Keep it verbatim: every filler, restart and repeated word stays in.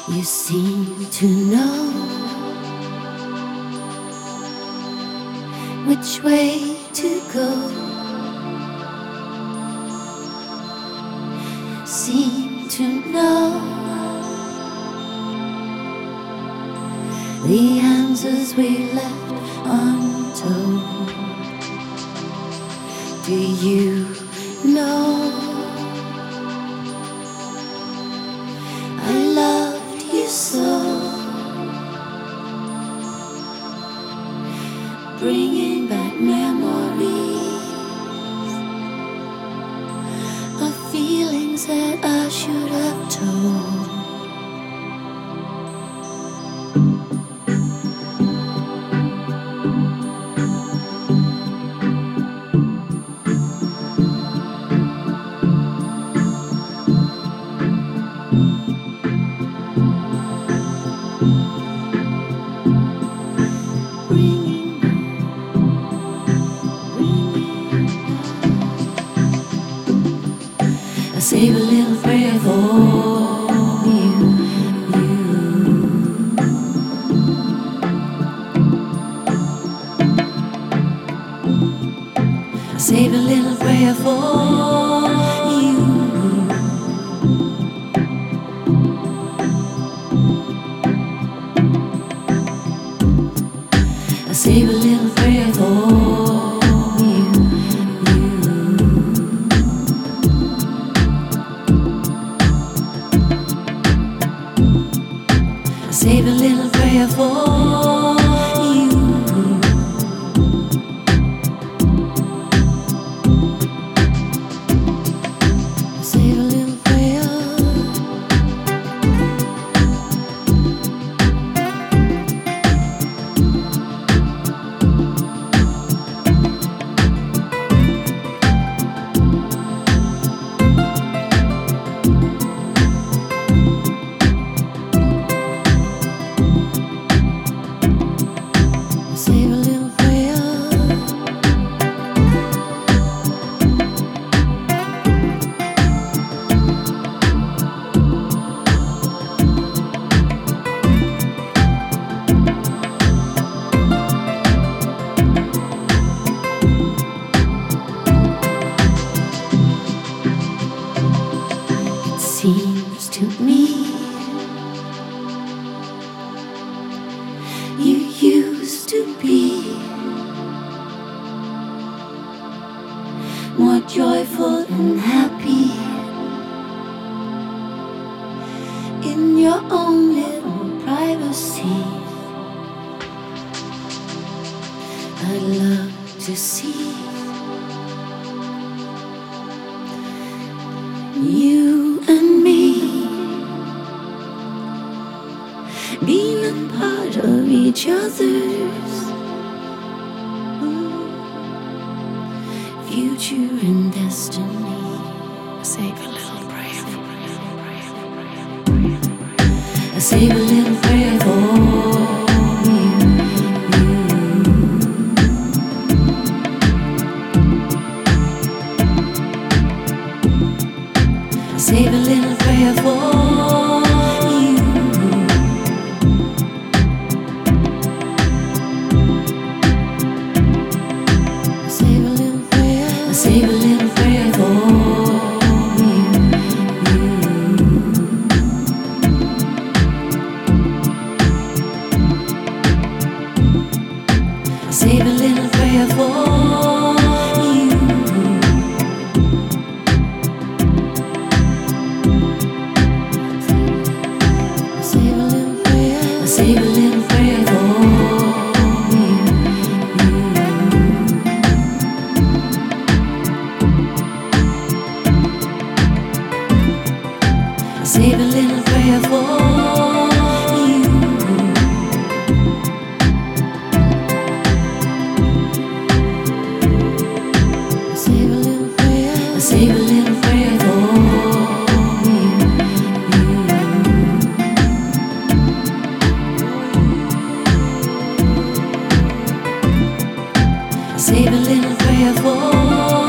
You seem to know which way to go. Seem to know the answers we left untold. Do you know I loved you so? Bringing back memories of feelings that I should have told. Save a little prayer for you, you. Save a little prayer for you. Save a little prayer for you, you. Save a little prayer for you. Save a little prayer. Save a little prayer. It seems to me you used to be more joyful and happy in your own little privacy. I'd love to see you and me being part of each other's future and destiny. Save a little prayer for you. Save a little prayer for you, you. Save a little prayer for you. Save a little prayer. Save a little prayer for you, you. Save a little prayer for you. Save a little prayer. Save a little prayer for you, you. Save a little prayer for you. Save a little prayer. Save a little prayer for you, you. Save a little prayer for